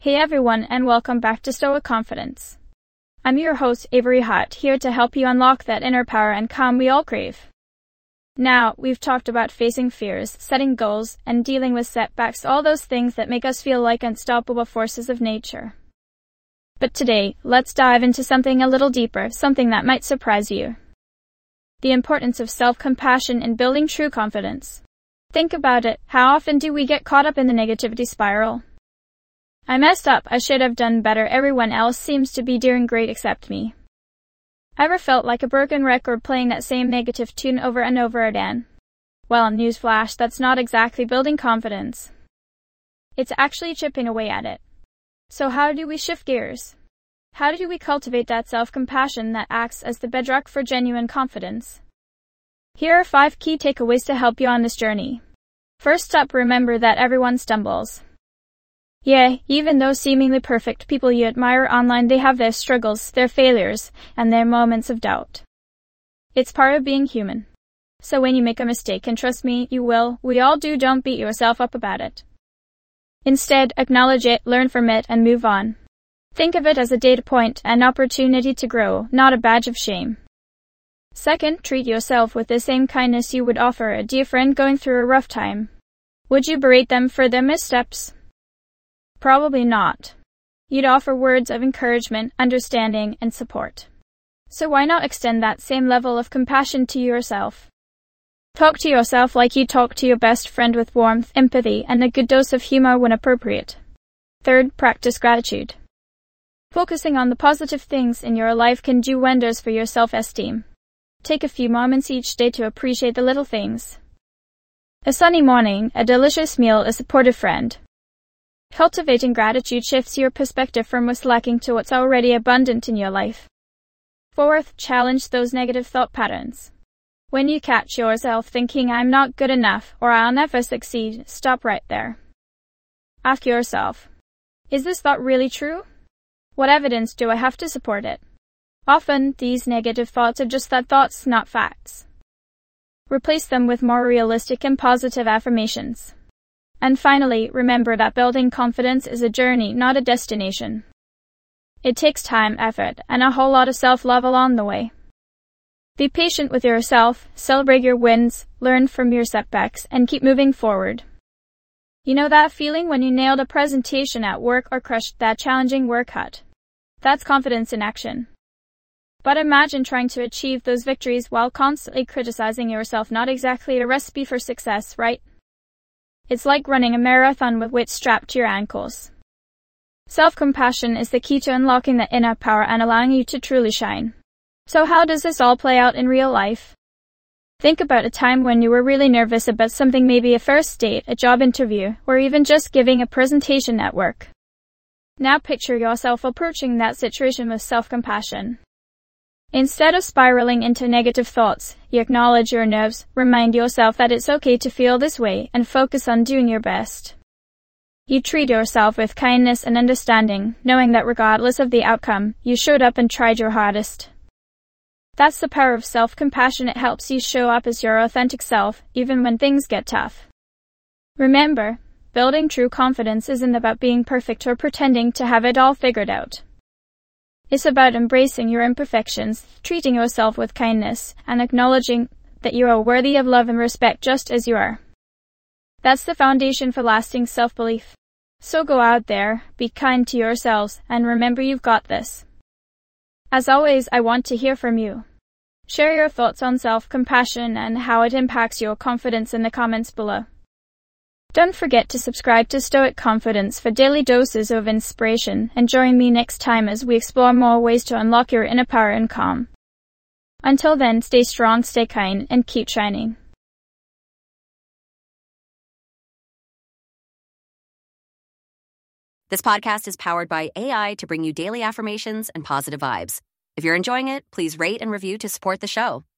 Hey everyone, and welcome back to Stoic Confidence. I'm your host, Avery Hott, here to help you unlock that inner power and calm we all crave. Now, we've talked about facing fears, setting goals, and dealing with setbacks, all those things that make us feel like unstoppable forces of nature. But today, let's dive into something a little deeper, something that might surprise you. The importance of self-compassion in building true confidence. Think about it, how often do we get caught up in the negativity spiral? I messed up, I should have done better, everyone else seems to be doing great except me. Ever felt like a broken record playing that same negative tune over and over again? Well, newsflash, that's not exactly building confidence. It's actually chipping away at it. So how do we shift gears? How do we cultivate that self-compassion that acts as the bedrock for genuine confidence? Here are 5 key takeaways to help you on this journey. First up, remember that everyone stumbles. Yeah, even those seemingly perfect people you admire online, they have their struggles, their failures, and their moments of doubt. It's part of being human. So when you make a mistake, and trust me, you will, we all do, don't beat yourself up about it. Instead, acknowledge it, learn from it, and move on. Think of it as a data point, an opportunity to grow, not a badge of shame. Second, treat yourself with the same kindness you would offer a dear friend going through a rough time. Would you berate them for their missteps? Probably not. You'd offer words of encouragement, understanding, and support. So why not extend that same level of compassion to yourself? Talk to yourself like you talk to your best friend, with warmth, empathy, and a good dose of humor when appropriate. Third, practice gratitude. Focusing on the positive things in your life can do wonders for your self-esteem. Take a few moments each day to appreciate the little things. A sunny morning, a delicious meal, a supportive friend. Cultivating gratitude shifts your perspective from what's lacking to what's already abundant in your life. Fourth, challenge those negative thought patterns. When you catch yourself thinking, I'm not good enough, or I'll never succeed, stop right there. Ask yourself, is this thought really true? What evidence do I have to support it? Often, these negative thoughts are just that, thoughts, not facts. Replace them with more realistic and positive affirmations. And finally, remember that building confidence is a journey, not a destination. It takes time, effort, and a whole lot of self-love along the way. Be patient with yourself, celebrate your wins, learn from your setbacks, and keep moving forward. You know that feeling when you nailed a presentation at work or crushed that challenging workout? That's confidence in action. But imagine trying to achieve those victories while constantly criticizing yourself. Not exactly a recipe for success, right? It's like running a marathon with weights strapped to your ankles. Self-compassion is the key to unlocking the inner power and allowing you to truly shine. So how does this all play out in real life? Think about a time when you were really nervous about something, maybe a first date, a job interview, or even just giving a presentation at work. Now picture yourself approaching that situation with self-compassion. Instead of spiraling into negative thoughts, you acknowledge your nerves, remind yourself that it's okay to feel this way, and focus on doing your best. You treat yourself with kindness and understanding, knowing that regardless of the outcome, you showed up and tried your hardest. That's the power of self-compassion. It helps you show up as your authentic self, even when things get tough. Remember, building true confidence isn't about being perfect or pretending to have it all figured out. It's about embracing your imperfections, treating yourself with kindness, and acknowledging that you are worthy of love and respect just as you are. That's the foundation for lasting self-belief. So go out there, be kind to yourselves, and remember, you've got this. As always, I want to hear from you. Share your thoughts on self-compassion and how it impacts your confidence in the comments below. Don't forget to subscribe to Stoic Confidence for daily doses of inspiration, and join me next time as we explore more ways to unlock your inner power and calm. Until then, stay strong, stay kind, and keep shining. This podcast is powered by AI to bring you daily affirmations and positive vibes. If you're enjoying it, please rate and review to support the show.